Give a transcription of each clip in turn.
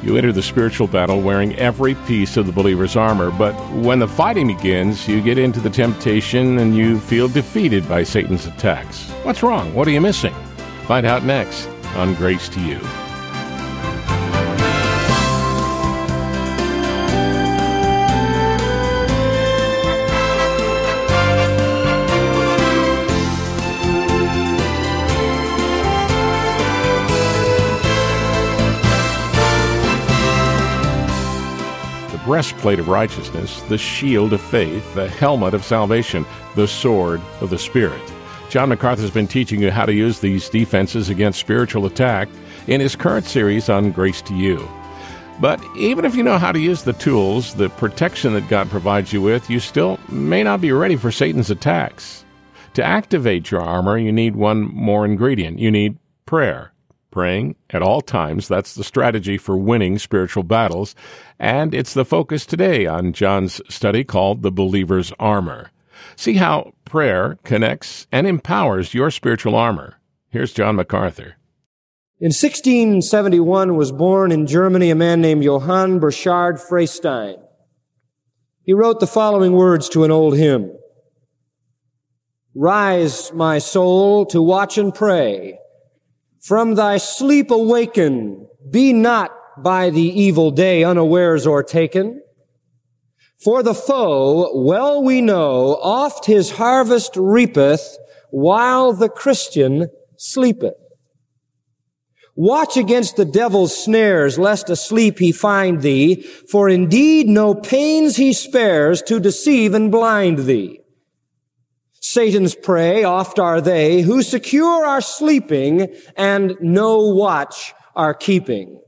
You enter the spiritual battle wearing every piece of the believer's armor, but when the fighting begins, you get into the temptation and you feel defeated by Satan's attacks. What's wrong? What are you missing? Find out next on Grace to You. Breastplate of righteousness, the shield of faith, the helmet of salvation, the sword of the Spirit. John MacArthur has been teaching you how to use these defenses against spiritual attack in his current series on Grace to You. But even if you know how to use the tools, the protection that God provides you with, you still may not be ready for Satan's attacks. To activate your armor, you need one more ingredient. You need prayer. Praying at all times, that's the strategy for winning spiritual battles, and it's the focus today on John's study called The Believer's Armor. See how prayer connects and empowers your spiritual armor. Here's John MacArthur. In 1671 was born in Germany a man named Johann Burchard Freystein. He wrote the following words to an old hymn. Rise, my soul, to watch and pray. From thy sleep awaken, be not by the evil day unawares o'ertaken. For the foe, well we know, oft his harvest reapeth, while the Christian sleepeth. Watch against the devil's snares, lest asleep he find thee, for indeed no pains he spares to deceive and blind thee. Satan's prey oft are they who secure our sleeping and no watch are keeping.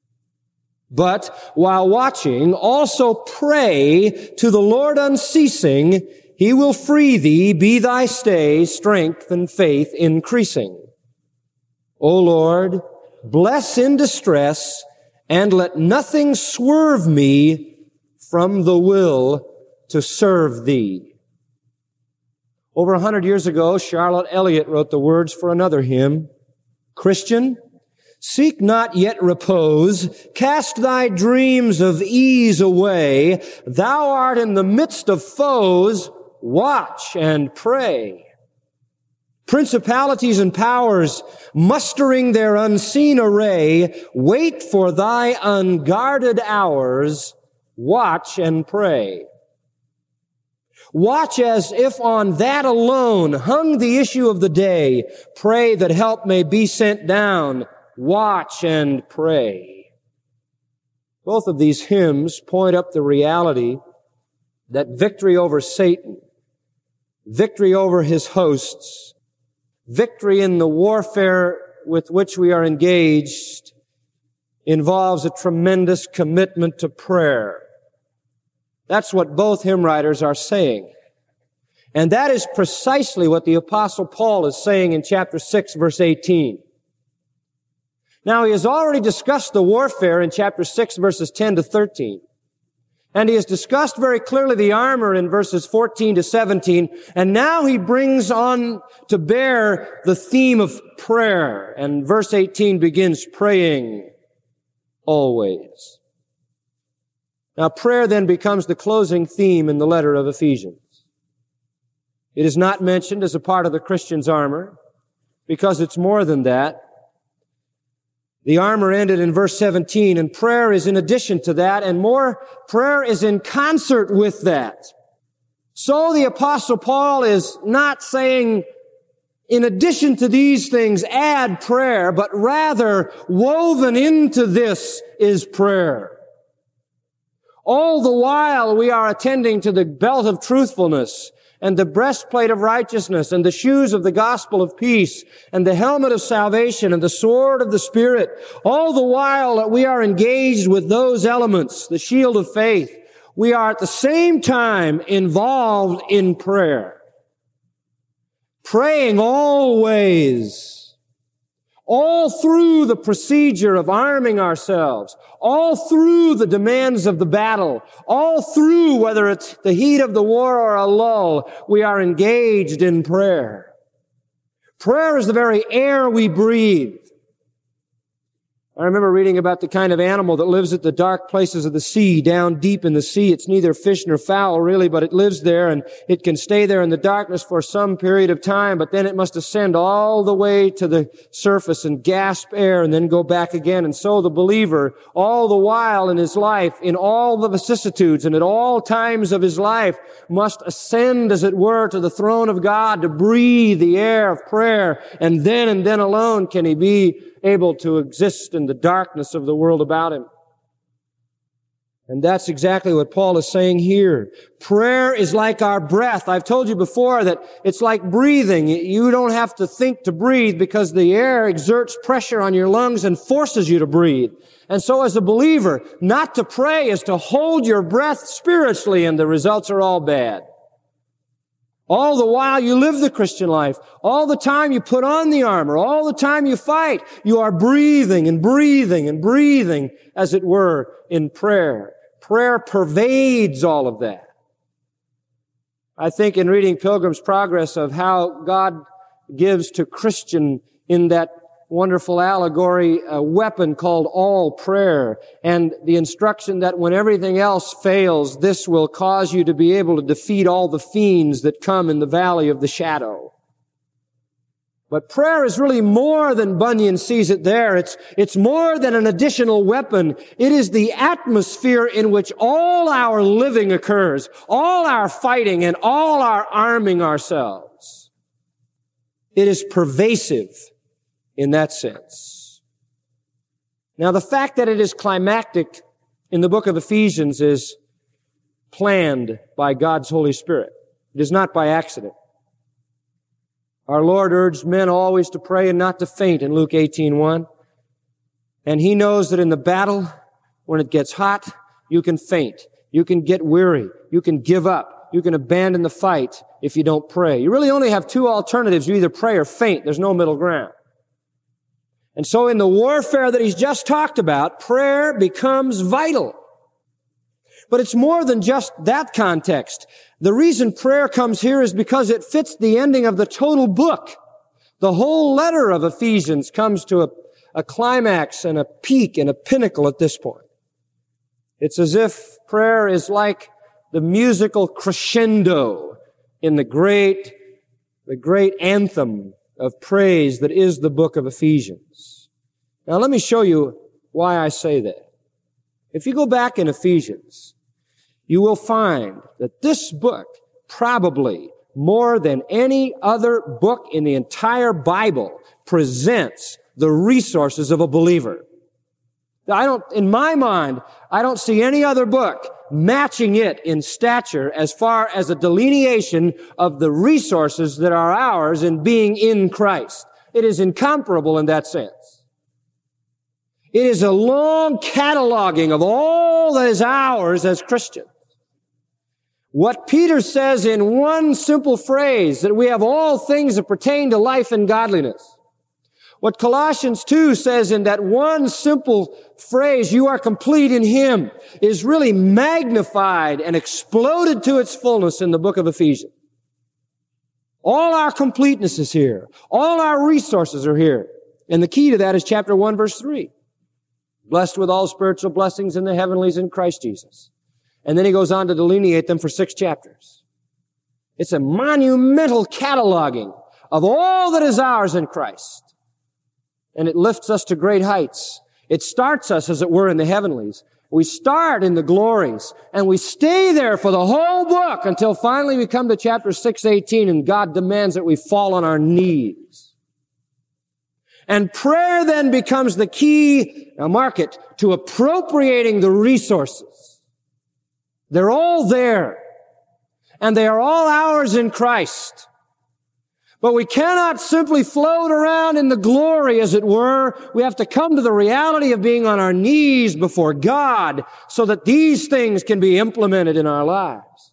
But while watching, also pray to the Lord unceasing. He will free thee, be thy stay, strength and faith increasing. O Lord, bless in distress, and let nothing swerve me from the will to serve thee. Over 100 years ago, Charlotte Elliott wrote the words for another hymn. Christian, seek not yet repose, cast thy dreams of ease away. Thou art in the midst of foes, watch and pray. Principalities and powers, mustering their unseen array, wait for thy unguarded hours, watch and pray. Watch as if on that alone hung the issue of the day. Pray that help may be sent down. Watch and pray. Both of these hymns point up the reality that victory over Satan, victory over his hosts, victory in the warfare with which we are engaged involves a tremendous commitment to prayer. That's what both hymn writers are saying. And that is precisely what the Apostle Paul is saying in chapter 6, verse 18. Now, he has already discussed the warfare in chapter 6, verses 10 to 13. And he has discussed very clearly the armor in verses 14 to 17. And now he brings on to bear the theme of prayer. And verse 18 begins, praying always. Now, prayer then becomes the closing theme in the letter of Ephesians. It is not mentioned as a part of the Christian's armor because it's more than that. The armor ended in verse 17, and prayer is in addition to that, and more, prayer is in concert with that. So the Apostle Paul is not saying, in addition to these things, add prayer, but rather woven into this is prayer. All the while we are attending to the belt of truthfulness and the breastplate of righteousness and the shoes of the gospel of peace and the helmet of salvation and the sword of the Spirit. All the while that we are engaged with those elements, the shield of faith, we are at the same time involved in prayer. Praying always. All through the procedure of arming ourselves, all through the demands of the battle, all through whether it's the heat of the war or a lull, we are engaged in prayer. Prayer is the very air we breathe. I remember reading about the kind of animal that lives at the dark places of the sea, down deep in the sea. It's neither fish nor fowl, really, but it lives there, and it can stay there in the darkness for some period of time, but then it must ascend all the way to the surface and gasp air and then go back again. And so the believer, all the while in his life, in all the vicissitudes and at all times of his life, must ascend, as it were, to the throne of God to breathe the air of prayer, and then alone can he be able to exist in the darkness of the world about him. And that's exactly what Paul is saying here. Prayer is like our breath. I've told you before that it's like breathing. You don't have to think to breathe because the air exerts pressure on your lungs and forces you to breathe. And so as a believer, not to pray is to hold your breath spiritually, and the results are all bad. All the while you live the Christian life, all the time you put on the armor, all the time you fight, you are breathing and breathing and breathing, as it were, in prayer. Prayer pervades all of that. I think in reading Pilgrim's Progress of how God gives to Christian in that wonderful allegory a weapon called all prayer, and the instruction that when everything else fails, this will cause you to be able to defeat all the fiends that come in the valley of the shadow. But prayer is really more than Bunyan sees it there. It's more than an additional weapon. It is the atmosphere in which all our living occurs, all our fighting and all our arming ourselves. It is pervasive in that sense. Now, the fact that it is climactic in the book of Ephesians is planned by God's Holy Spirit. It is not by accident. Our Lord urged men always to pray and not to faint in Luke 18:1. And He knows that in the battle, when it gets hot, you can faint. You can get weary. You can give up. You can abandon the fight if you don't pray. You really only have two alternatives. You either pray or faint. There's no middle ground. And so in the warfare that he's just talked about, prayer becomes vital. But it's more than just that context. The reason prayer comes here is because it fits the ending of the total book. The whole letter of Ephesians comes to a climax and a peak and a pinnacle at this point. It's as if prayer is like the musical crescendo in the great anthem of praise that is the book of Ephesians. Now let me show you why I say that. If you go back in Ephesians, you will find that this book, probably more than any other book in the entire Bible, presents the resources of a believer. In my mind, I don't see any other book matching it in stature as far as a delineation of the resources that are ours in being in Christ. It is incomparable in that sense. It is a long cataloging of all that is ours as Christians. What Peter says in one simple phrase, that we have all things that pertain to life and godliness. What Colossians 2 says in that one simple phrase, you are complete in Him, is really magnified and exploded to its fullness in the book of Ephesians. All our completeness is here. All our resources are here. And the key to that is chapter 1, verse 3. Blessed with all spiritual blessings in the heavenlies in Christ Jesus. And then he goes on to delineate them for 6 chapters. It's a monumental cataloging of all that is ours in Christ. And it lifts us to great heights. It starts us, as it were, in the heavenlies. We start in the glories, and we stay there for the whole book until finally we come to chapter 6:18, and God demands that we fall on our knees. And prayer then becomes the key, now mark it, to appropriating the resources. They're all there, and they are all ours in Christ. But we cannot simply float around in the glory, as it were. We have to come to the reality of being on our knees before God so that these things can be implemented in our lives.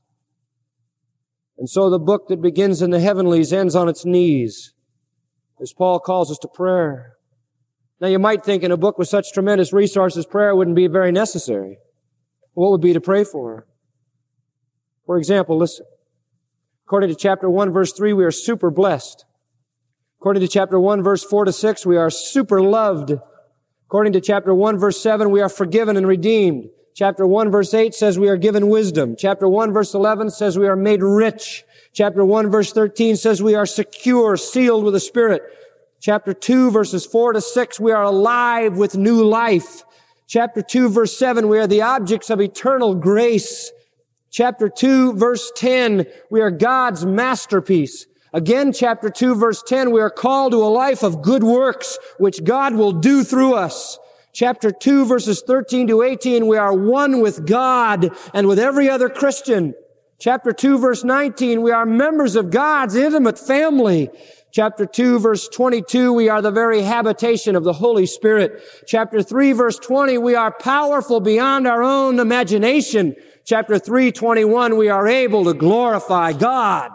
And so the book that begins in the heavenlies ends on its knees, as Paul calls us to prayer. Now you might think in a book with such tremendous resources, prayer wouldn't be very necessary. What would be to pray for? For example, listen. According to chapter 1, verse 3, we are super blessed. According to chapter 1, verse 4 to 6, we are super loved. According to chapter 1, verse 7, we are forgiven and redeemed. Chapter 1, verse 8 says we are given wisdom. Chapter 1, verse 11 says we are made rich. Chapter 1, verse 13 says we are secure, sealed with the Spirit. Chapter 2, verses 4 to 6, we are alive with new life. Chapter 2, verse 7, we are the objects of eternal grace. Chapter 2, verse 10, we are God's masterpiece. Again, chapter 2, verse 10, we are called to a life of good works, which God will do through us. Chapter 2, verses 13 to 18, we are one with God and with every other Christian. Chapter 2, verse 19, we are members of God's intimate family. Chapter 2, verse 22, we are the very habitation of the Holy Spirit. Chapter 3, verse 20, we are powerful beyond our own imagination. Chapter 3:21, we are able to glorify God.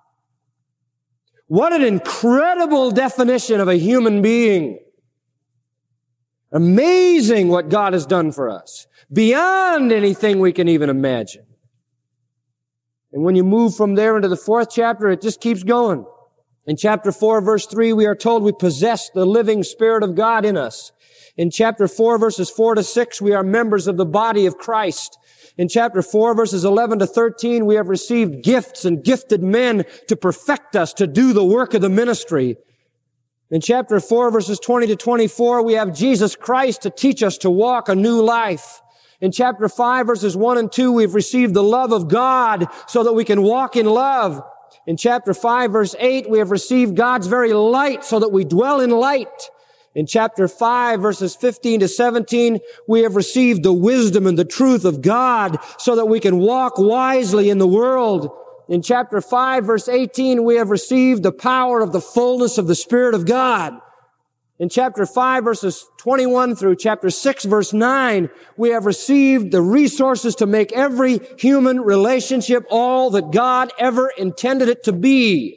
What an incredible definition of a human being. Amazing what God has done for us. Beyond anything we can even imagine. And when you move from there into the 4th chapter, it just keeps going. In chapter 4, verse 3, we are told we possess the living Spirit of God in us. In chapter 4, verses 4 to 6, we are members of the body of Christ. In chapter 4, verses 11 to 13, we have received gifts and gifted men to perfect us, to do the work of the ministry. In chapter 4, verses 20 to 24, we have Jesus Christ to teach us to walk a new life. In chapter 5, verses 1 and 2, we've received the love of God so that we can walk in love. In chapter 5, verse 8, we have received God's very light so that we dwell in light. In chapter 5, verses 15 to 17, we have received the wisdom and the truth of God so that we can walk wisely in the world. In chapter 5, verse 18, we have received the power of the fullness of the Spirit of God. In chapter 5, verses 21 through chapter 6, verse 9, we have received the resources to make every human relationship all that God ever intended it to be.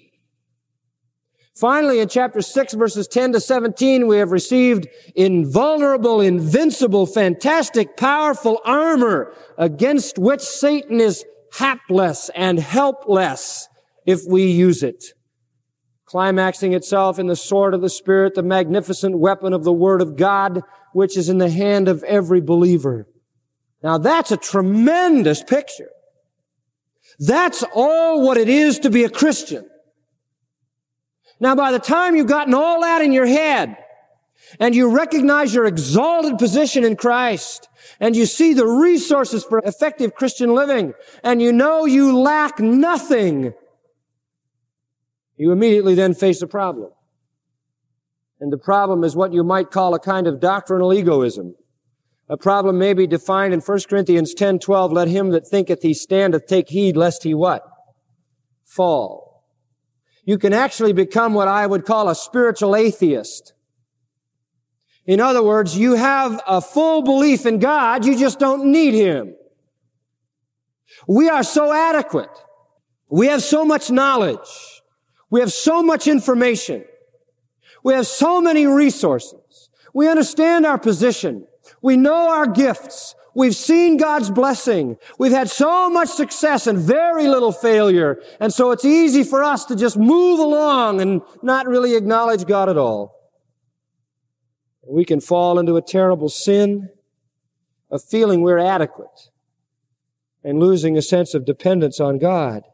Finally, in chapter 6, verses 10 to 17, we have received invulnerable, invincible, fantastic, powerful armor against which Satan is hapless and helpless if we use it. Climaxing itself in the sword of the Spirit, the magnificent weapon of the Word of God, which is in the hand of every believer. Now that's a tremendous picture. That's all what it is to be a Christian. Now by the time you've gotten all that in your head, and you recognize your exalted position in Christ, and you see the resources for effective Christian living, and you know you lack nothing, you immediately then face a problem. And the problem is what you might call a kind of doctrinal egoism. A problem may be defined in 1 Corinthians 10:12, let him that thinketh he standeth take heed lest he what? Fall. You can actually become what I would call a spiritual atheist. In other words, you have a full belief in God, you just don't need Him. We are so adequate. We have so much knowledge. We have so much information. We have so many resources. We understand our position. We know our gifts. We've seen God's blessing. We've had so much success and very little failure. And so it's easy for us to just move along and not really acknowledge God at all. We can fall into a terrible sin of feeling we're adequate and losing a sense of dependence on God.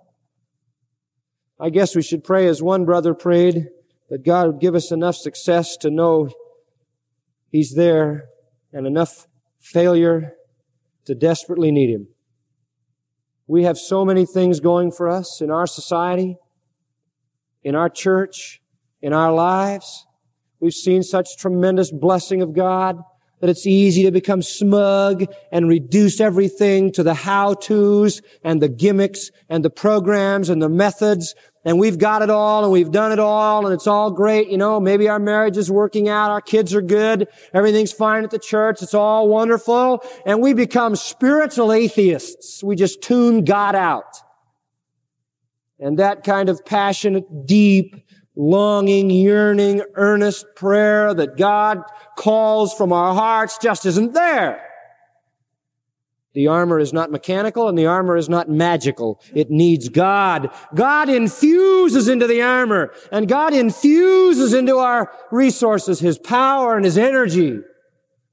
I guess we should pray as one brother prayed, that God would give us enough success to know He's there and enough failure to desperately need Him. We have so many things going for us in our society, in our church, in our lives. We've seen such tremendous blessing of God that it's easy to become smug and reduce everything to the how-tos and the gimmicks and the programs and the methods. And we've got it all and we've done it all and it's all great. You know, maybe our marriage is working out. Our kids are good. Everything's fine at the church. It's all wonderful. And we become spiritual atheists. We just tune God out. And that kind of passionate, deep, longing, yearning, earnest prayer that God calls from our hearts just isn't there. The armor is not mechanical and the armor is not magical. It needs God. God infuses into the armor and God infuses into our resources His power and His energy.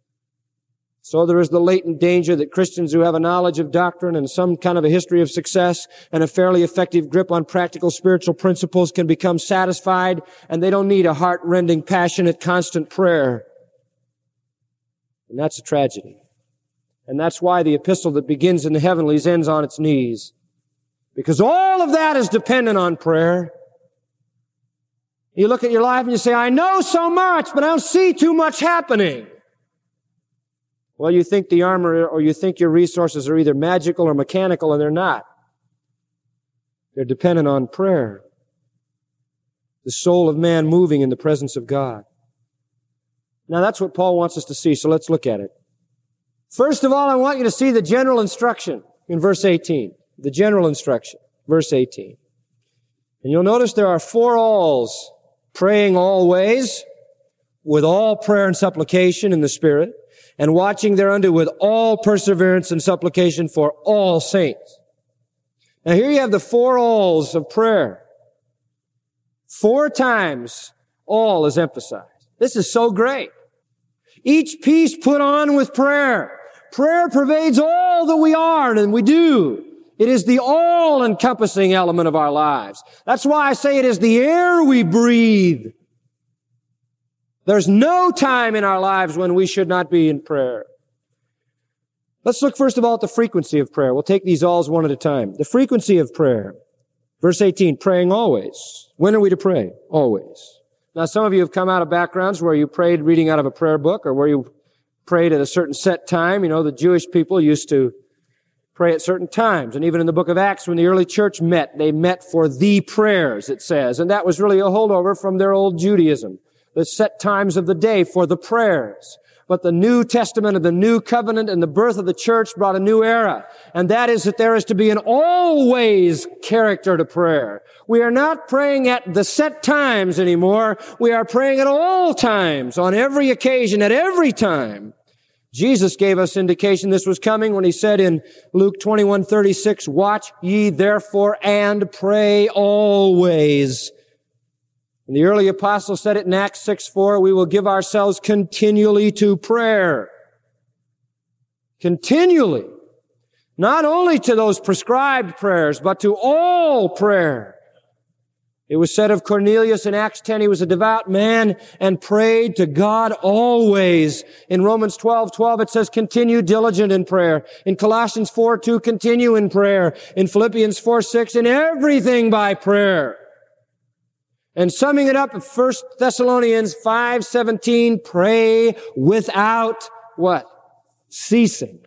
So there is the latent danger that Christians who have a knowledge of doctrine and some kind of a history of success and a fairly effective grip on practical spiritual principles can become satisfied, and they don't need a heart-rending, passionate, constant prayer. And that's a tragedy. And that's why the epistle that begins in the heavenlies ends on its knees. Because all of that is dependent on prayer. You look at your life and you say, I know so much, but I don't see too much happening. Well, you think the armor or you think your resources are either magical or mechanical, and they're not. They're dependent on prayer. The soul of man moving in the presence of God. Now that's what Paul wants us to see, so let's look at it. First of all, I want you to see the general instruction in verse 18. The general instruction, verse 18. And you'll notice there are 4 alls. Praying always, with all prayer and supplication in the Spirit, and watching thereunto with all perseverance and supplication for all saints. Now here you have the 4 alls of prayer. 4 times all is emphasized. This is so great. Each piece put on with prayer. Prayer pervades all that we are and we do. It is the all-encompassing element of our lives. That's why I say it is the air we breathe. There's no time in our lives when we should not be in prayer. Let's look first of all at the frequency of prayer. We'll take these alls one at a time. The frequency of prayer. Verse 18, praying always. When are we to pray? Always. Now, some of you have come out of backgrounds where you prayed reading out of a prayer book or where you prayed at a certain set time. You know, the Jewish people used to pray at certain times. And even in the book of Acts, when the early church met, they met for the prayers, it says. And that was really a holdover from their old Judaism. The set times of the day for the prayers. But the New Testament and the New Covenant and the birth of the church brought a new era. And that is that there is to be an always character to prayer. We are not praying at the set times anymore. We are praying at all times, on every occasion, at every time. Jesus gave us indication this was coming when he said in Luke 21:36, watch ye therefore and pray always. And the early apostles said it in Acts 6:4, we will give ourselves continually to prayer. Continually. Not only to those prescribed prayers, but to all prayer. It was said of Cornelius in Acts 10, he was a devout man and prayed to God always. In Romans 12:12, it says, continue diligent in prayer. In Colossians 4:2, continue in prayer. In Philippians 4:6, in everything by prayer. And summing it up in 1 Thessalonians 5:17, pray without what? Ceasing.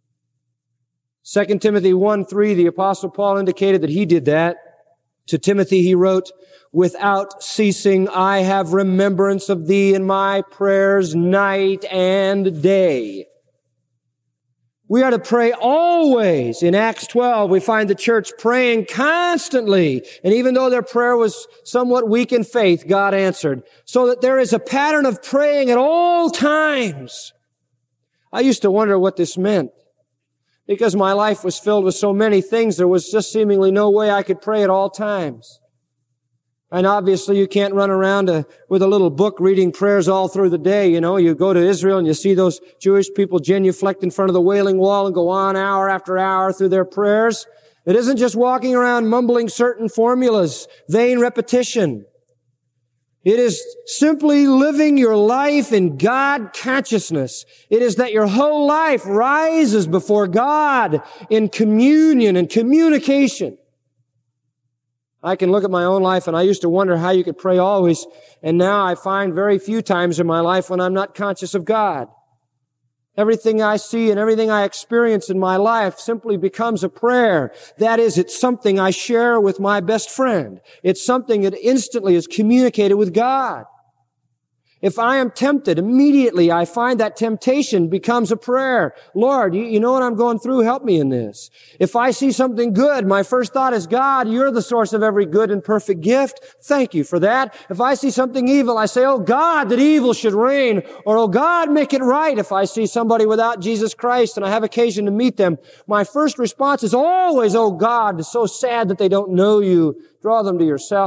2 Timothy 1:3, the Apostle Paul indicated that he did that. To Timothy he wrote, without ceasing I have remembrance of thee in my prayers night and day. We are to pray always. In Acts 12, we find the church praying constantly. And even though their prayer was somewhat weak in faith, God answered. So that there is a pattern of praying at all times. I used to wonder what this meant. Because my life was filled with so many things, there was just seemingly no way I could pray at all times. And obviously you can't run around with a little book reading prayers all through the day. You know, you go to Israel and you see those Jewish people genuflect in front of the Wailing Wall and go on hour after hour through their prayers. It isn't just walking around mumbling certain formulas, vain repetition. It is simply living your life in God consciousness. It is that your whole life rises before God in communion and communication. I can look at my own life and I used to wonder how you could pray always, and now I find very few times in my life when I'm not conscious of God. Everything I see and everything I experience in my life simply becomes a prayer. That is, it's something I share with my best friend. It's something that instantly is communicated with God. If I am tempted, immediately I find that temptation becomes a prayer. Lord, you know what I'm going through? Help me in this. If I see something good, my first thought is, God, you're the source of every good and perfect gift. Thank you for that. If I see something evil, I say, oh God, that evil should reign. Or, oh God, make it right. If I see somebody without Jesus Christ and I have occasion to meet them, my first response is always, oh God, it's so sad that they don't know you. Draw them to yourself.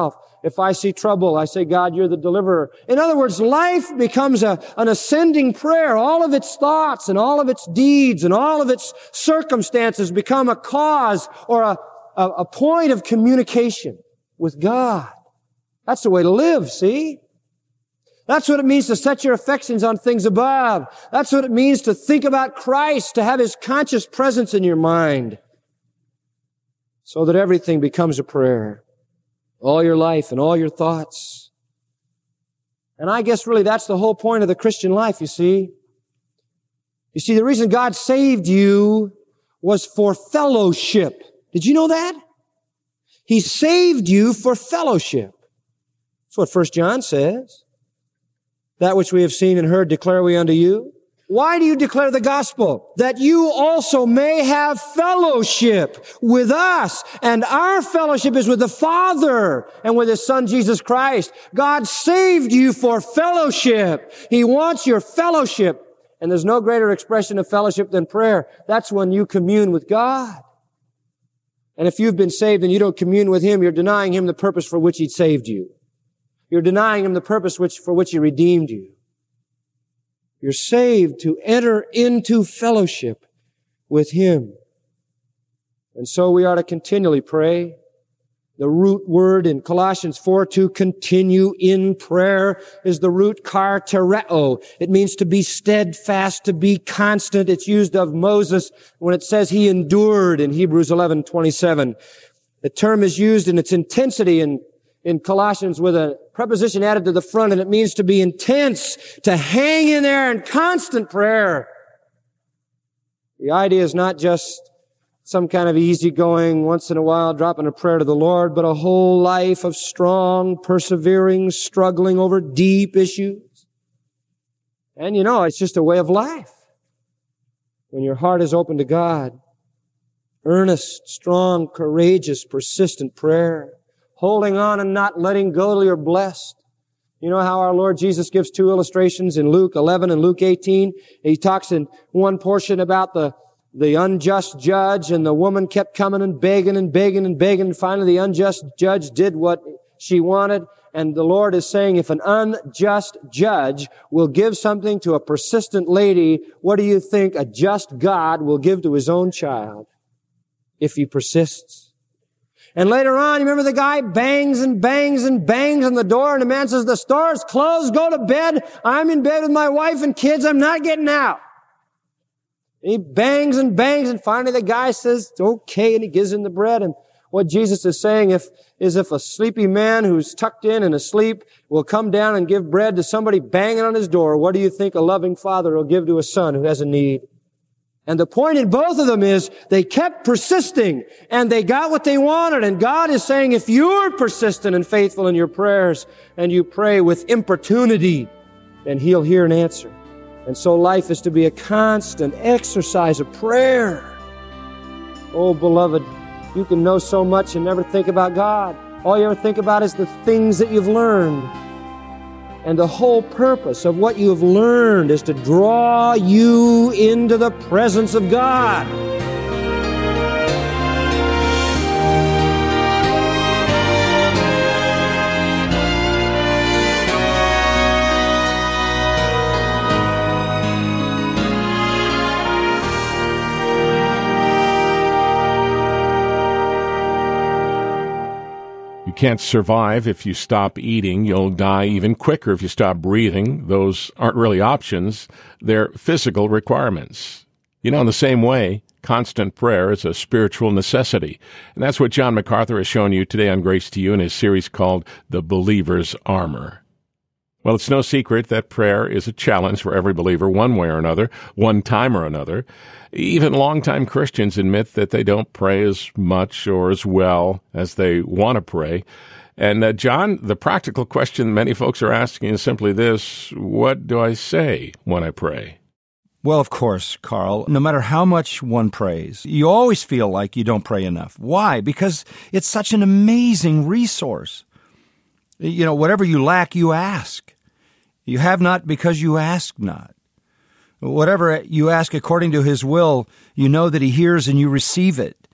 If I see trouble, I say, God, you're the deliverer. In other words, life becomes an ascending prayer. All of its thoughts and all of its deeds and all of its circumstances become a cause or a point of communication with God. That's the way to live, see? That's what it means to set your affections on things above. That's what it means to think about Christ, to have His conscious presence in your mind, so that everything becomes a prayer. All your life and all your thoughts. And I guess really that's the whole point of the Christian life, you see. You see, the reason God saved you was for fellowship. Did you know that? He saved you for fellowship. That's what 1 John says. That which we have seen and heard declare we unto you. Why do you declare the gospel? That you also may have fellowship with us. And our fellowship is with the Father and with His Son, Jesus Christ. God saved you for fellowship. He wants your fellowship. And there's no greater expression of fellowship than prayer. That's when you commune with God. And if you've been saved and you don't commune with Him, you're denying Him the purpose for which He saved you. You're denying Him the purpose for which He redeemed you. You're saved to enter into fellowship with Him. And so we are to continually pray. The root word in Colossians 4, to continue in prayer, is the root kartereo. It means to be steadfast, to be constant. It's used of Moses when it says he endured in Hebrews 11:27. The term is used in its intensity in Colossians with a preposition added to the front, and it means to be intense, to hang in there in constant prayer. The idea is not just some kind of easygoing, once in a while dropping a prayer to the Lord, but a whole life of strong, persevering, struggling over deep issues. And it's just a way of life. When your heart is open to God, earnest, strong, courageous, persistent prayer, holding on and not letting go till you're blessed. You know how our Lord Jesus gives two illustrations in Luke 11 and Luke 18? He talks in one portion about the unjust judge, and the woman kept coming and begging and begging and begging, and finally the unjust judge did what she wanted. And the Lord is saying, if an unjust judge will give something to a persistent lady, what do you think a just God will give to His own child if he persists? And later on, you remember the guy bangs and bangs and bangs on the door, and the man says, the store's closed, go to bed. I'm in bed with my wife and kids, I'm not getting out. And he bangs and bangs, and finally the guy says, okay, and he gives him the bread. And what Jesus is saying is if a sleepy man who's tucked in and asleep will come down and give bread to somebody banging on his door, what do you think a loving father will give to a son who has a need? And the point in both of them is they kept persisting and they got what they wanted. And God is saying, if you're persistent and faithful in your prayers and you pray with importunity, then He'll hear and answer. And so life is to be a constant exercise of prayer. Oh, beloved, you can know so much and never think about God. All you ever think about is the things that you've learned. And the whole purpose of what you have learned is to draw you into the presence of God. Can't survive if you stop eating. You'll die even quicker if you stop breathing. Those aren't really options. They're physical requirements. In the same way, constant prayer is a spiritual necessity. And that's what John MacArthur has shown you today on Grace to You in his series called The Believer's Armor. Well, it's no secret that prayer is a challenge for every believer one way or another, one time or another. Even longtime Christians admit that they don't pray as much or as well as they want to pray. And John, the practical question many folks are asking is simply this: what do I say when I pray? Well, of course, Carl, no matter how much one prays, you always feel like you don't pray enough. Why? Because it's such an amazing resource. Whatever you lack, you ask. You have not because you ask not. Whatever you ask according to His will, you know that He hears and you receive it.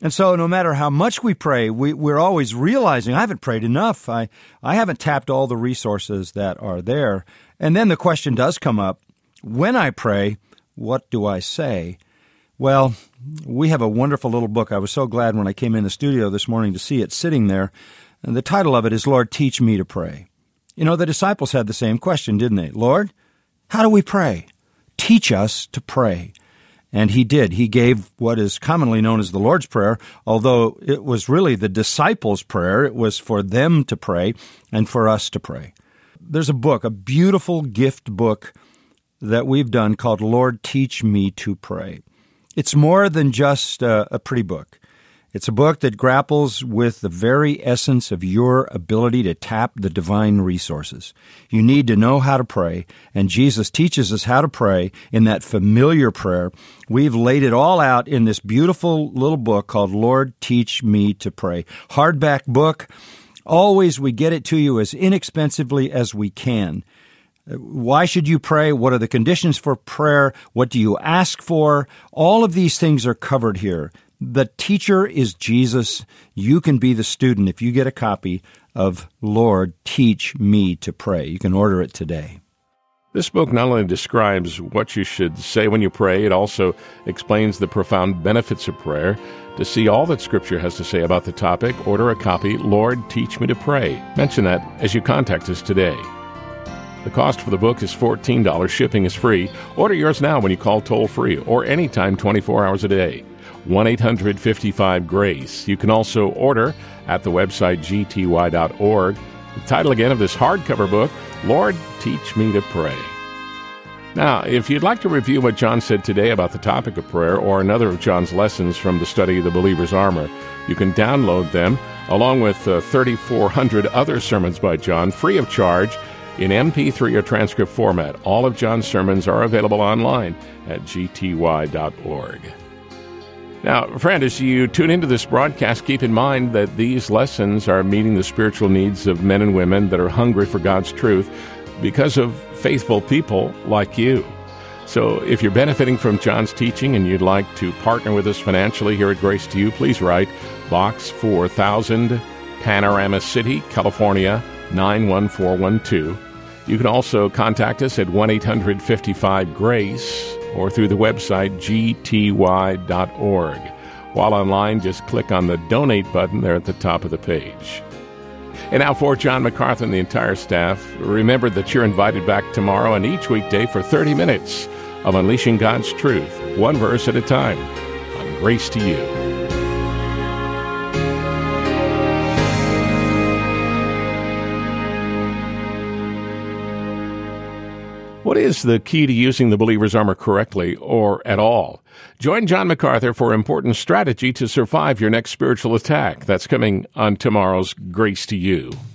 And so no matter how much we pray, we're always realizing, I haven't prayed enough. I haven't tapped all the resources that are there. And then the question does come up, when I pray, what do I say? Well, we have a wonderful little book. I was so glad when I came in the studio this morning to see it sitting there. And the title of it is, Lord, Teach Me to Pray. You know, the disciples had the same question, didn't they? Lord, how do we pray? Teach us to pray. And he did. He gave what is commonly known as the Lord's Prayer, although it was really the disciples' prayer. It was for them to pray and for us to pray. There's a book, a beautiful gift book that we've done called Lord, Teach Me to Pray. It's more than just a pretty book. It's a book that grapples with the very essence of your ability to tap the divine resources. You need to know how to pray, and Jesus teaches us how to pray in that familiar prayer. We've laid it all out in this beautiful little book called Lord, Teach Me to Pray. Hardback book. Always we get it to you as inexpensively as we can. Why should you pray? What are the conditions for prayer? What do you ask for? All of these things are covered here. The teacher is Jesus. You can be the student if you get a copy of Lord, Teach Me to Pray. You can order it today. This book not only describes what you should say when you pray, it also explains the profound benefits of prayer. To see all that Scripture has to say about the topic, order a copy, Lord, Teach Me to Pray. Mention that as you contact us today. The cost for the book is $14. Shipping is free. Order yours now when you call toll-free or anytime 24 hours a day. 1-800-55-GRACE. You can also order at the website gty.org. The title again of this hardcover book, Lord, Teach Me to Pray. Now, if you'd like to review what John said today about the topic of prayer or another of John's lessons from the study of the Believer's Armor, you can download them along with 3,400 other sermons by John free of charge in MP3 or transcript format. All of John's sermons are available online at gty.org. Now, friend, as you tune into this broadcast, keep in mind that these lessons are meeting the spiritual needs of men and women that are hungry for God's truth because of faithful people like you. So if you're benefiting from John's teaching and you'd like to partner with us financially here at Grace to You, please write Box 4000, Panorama City, California, 91412. You can also contact us at 1-800-55-GRACE or through the website gty.org. While online, just click on the Donate button there at the top of the page. And now for John MacArthur and the entire staff, remember that you're invited back tomorrow and each weekday for 30 minutes of Unleashing God's Truth, one verse at a time, on Grace to You. What is the key to using the believer's armor correctly or at all? Join John MacArthur for important strategy to survive your next spiritual attack. That's coming on tomorrow's Grace to You.